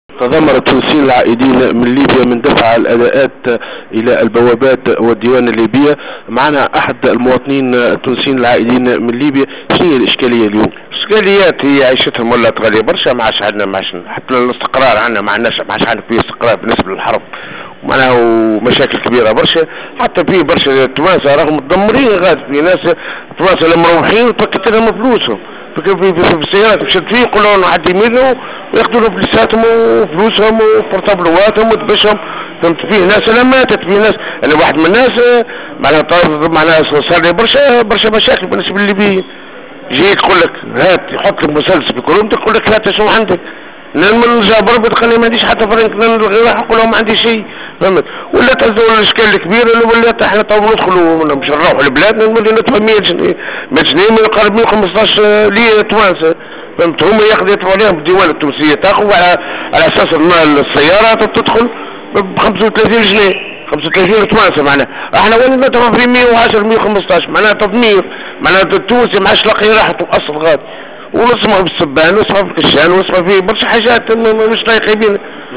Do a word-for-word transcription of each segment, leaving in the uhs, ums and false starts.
تذمر التونسيين العائدين من ليبيا من دفع الأداءات إلى البوابات والديوان الليبية. معنا أحد المواطنين التونسيين العائدين من ليبيا. شنو هي الإشكالية اليوم؟ الإشكاليات هي عيشتهم ولات غالية برشا، ما عادش عندنا، ما عادش حتى الاستقرار عندنا، ما عندناش، ما عادش عندنا فيه استقرار بالنسبة للحرب، معناها ومشاكل كبيرة برشا. حتى فيه برشا توانسة راهم متدمرين، غادي في ناس توانسة اللي مروحين وتفكت لهم فلوسهم في في في السيارات مشات فيه يقولوا لهم عاد يميلوا وياخذوا لهم فلوساتهم وفلوسهم وبورتابلواتهم وتبشهم. فهمت؟ فيه ناس انا ماتت، فيه ناس انا واحد من الناس معناها معناها صار لي برشا برشا مشاكل بالنسبه للليبيين. يجيك يقول لك هات، يحط لك مسلسل في كرومتك يقول لك هات شنو عندك؟ من جاب ربي تخلي ما عنديش حتى فرنك راح نقول لهم ما عندي شيء. فهمت؟ ولا تهزوا الاشكال الكبير اللي ولات احنا تو ندخلوا مش نروحوا لبلادنا نولي ندفع مية جنيه مية جنيه من يقرب مية وخمسطاش ليه توانسه. فهمت؟ هما ياخذوا يدفعوا عليهم الديوان التونسيه تاخذ على على اساس السياره تدخل ب خمسة وثلاثين جنيه خمسة وثلاثين توانسه. معناها احنا وين ندفع في مية وعشرة مية وخمسطاش، معناها تضمير، معناها التونسي ما عادش لاقي راحته اصل غادي. ونسمع بالسبان ونسمع بالكشان ونسمع فيه برشا حاجات مش لايقين بينا.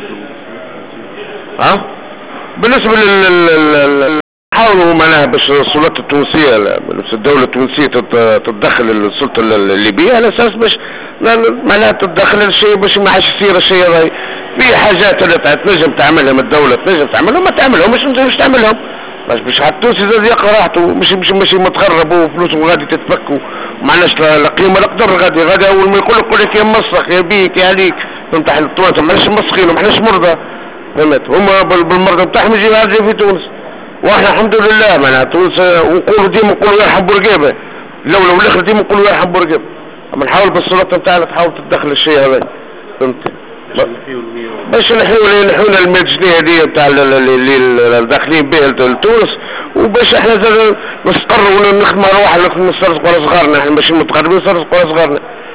ها؟ بالنسبة لل حاولوا معناها باش السلطات التونسية الدولة التونسية تتدخل السلطة الليبية على اساس باش معناها تتدخل الشيء باش ما عادش يصير الشيء هذا. في حاجات اللي تنجم تعملها من الدولة تنجم تعملهم، ما تعملهم مش مش تعملهم. بس مش حتى التونسي زاد يلقى راحته، مش مش مش متغرب وفلوسهم غادي تتفك ومعناش لا قيمة لا قدر. غادي غادي اول ما يقول لك يقول لك يا مسخ يا بيك يا عليك. فهمت؟ احنا التوانسة ماناش مسخين وماناش مرضى. فهمت؟ هما بالمرضى بتاعهم يجي يعالجوا في تونس، واحنا الحمد لله معناها تونس. ونقولوا ديما نقولوا يرحم بورقيبه، الاولى والاخر ديما نقولوا يرحم بورقيبه. اما نحاول بالسلطه بتاعنا تحاول تتدخل الشيء هذا. فهمت؟ باش نحيوا نحيونا ال مية جنيه هذه بتاع اللي داخلين به لتونس، وباش احنا نستقروا ونخدموا على واحد نسترزقوا على صغارنا، احنا ماشي متغربين نسترزقوا على صغارنا.